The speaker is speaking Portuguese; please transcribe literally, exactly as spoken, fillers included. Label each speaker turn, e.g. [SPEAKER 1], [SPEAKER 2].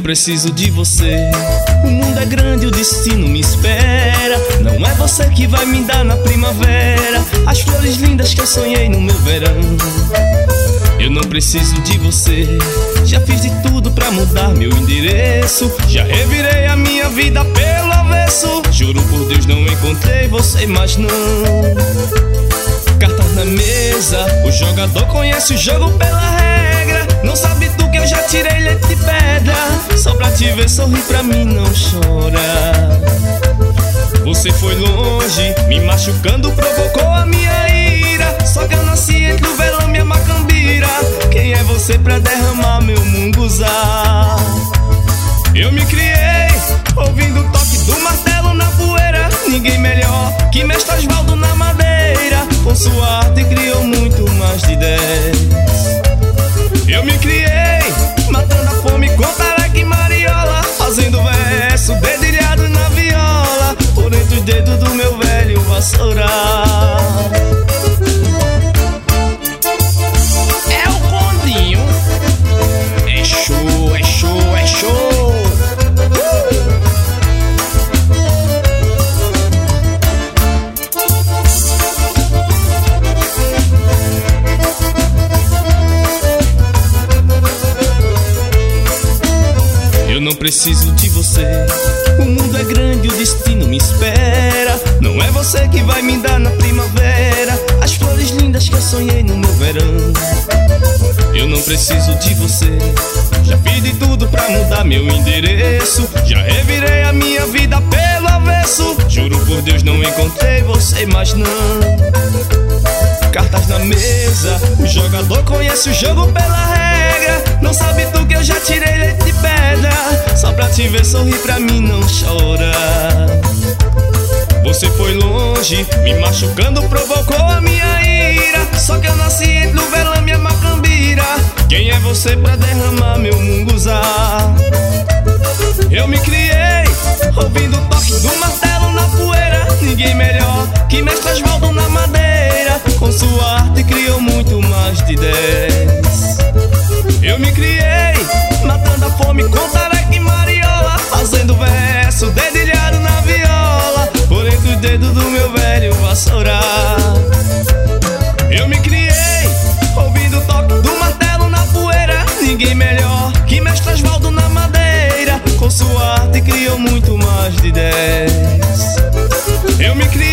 [SPEAKER 1] preciso de você. O mundo é grande, o destino me espera. Não é você que vai me dar na primavera as flores lindas que eu sonhei no meu verão. Eu não preciso de você. Já fiz de tudo pra mudar meu endereço. Já revirei a minha vida pelo avesso. Juro por Deus não encontrei você, mas não. Cartas na mesa, o jogador conhece o jogo pela regra. Não sabe tu que eu já tirei leite de pedra. Só pra te ver sorrir pra mim não chora. Você foi longe, me machucando, provocou a minha ira. Só que eu nasci entre o velame e a macambira. Quem é você pra derramar meu munguzá? Eu me criei ouvindo o toque do martelo na poeira. Ninguém melhor que mestre Osvaldo na madeira. Com sua arte criou muito mais de dez. Eu me criei matando a fome com tareca e mariola, fazendo verso dedilhado na viola, por entre os dedos do meu velho vassourar. É o Condinho. É show, é show, é show. Eu não preciso de você. O mundo é grande, o destino me espera. Não é você que vai me dar na primavera as flores lindas que eu sonhei no meu verão. Eu não preciso de você. Já fiz de tudo pra mudar meu endereço. Já revirei a minha vida pelo avesso. Juro por Deus não encontrei você, mas não. Cartas na mesa, o jogador conhece o jogo pela regra. Não sabe tu que eu já tirei leite de pedra. Só pra te ver sorrir pra mim não chora. Você foi longe, me machucando, provocou a minha ira. Só que eu nasci entre o velame e a macambira. Quem é você pra derramar meu munguzá? Eu me criei ouvindo o toque do martelo na poeira. Ninguém melhor que mestre Osvaldo na madeira. Com sua arte criou muito mais de dez. Eu me criei matando a fome com tareca e mariola, fazendo verso dedilhado na viola, por entre os dedos do meu velho vassourar. Eu me criei ouvindo o toque do martelo na poeira. Ninguém melhor que mestre Osvaldo na madeira. Com sua arte criou muito mais de dez. Eu me criei